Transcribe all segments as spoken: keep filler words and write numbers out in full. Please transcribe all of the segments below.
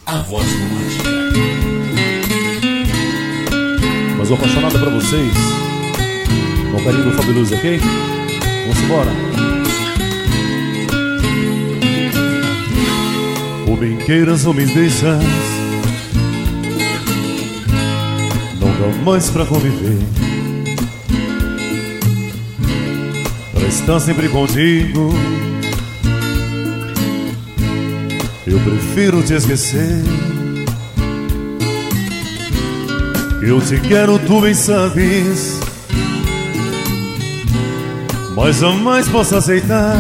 a voz romântica. Mas vou apaixonada pra vocês, com o carinho do Fabuloso, ok? Vamos embora. O bem queiras ou me deixas, não dá mais pra conviver, pra estar sempre contigo. Eu prefiro te esquecer. Eu te quero, tu bem sabes, mas jamais posso aceitar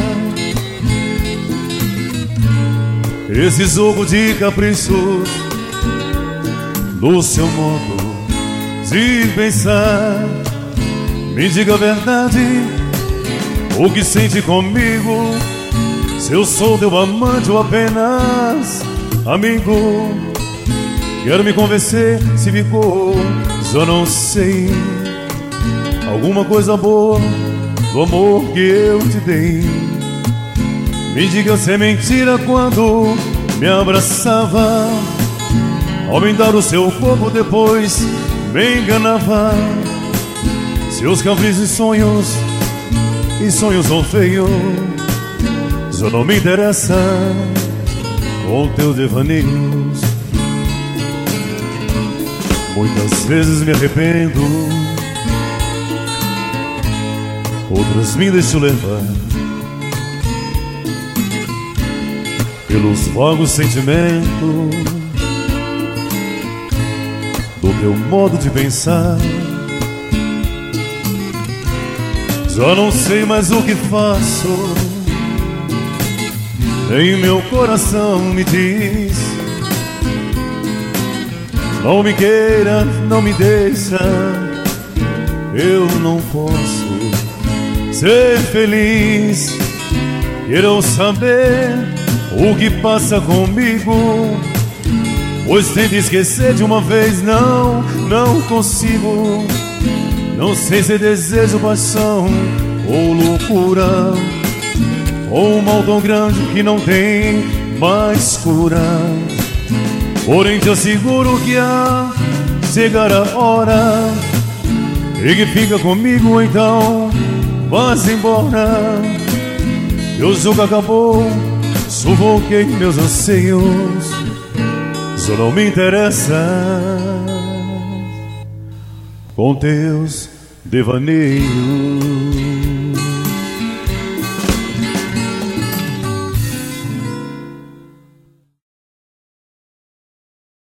esse jogo de caprichos do seu modo de pensar. Me diga a verdade, o que sente comigo, se eu sou teu amante ou apenas amigo. Quero me convencer se ficou, só não sei, alguma coisa boa do amor que eu te dei. Me diga se é mentira quando me abraçava, ao me dar o seu corpo depois me enganava. Seus caprichos e sonhos, e sonhos são feios, só não me interessa com teus devaneios. Muitas vezes me arrependo, outras me deixo levar pelos vagos sentimentos do teu modo de pensar. Já não sei mais o que faço, nem meu coração me diz: não me queira, não me deixa, eu não posso ser feliz. Quero saber o que passa comigo, pois tento esquecer de uma vez, não, não consigo. Não sei se é desejo, paixão ou loucura, ou um mal tão grande que não tem mais cura. Porém te asseguro que há chegar a hora e que fica comigo, então vá-se embora. Meu jogo acabou, sufoquei meus anseios, só não me interessa com teus devaneios.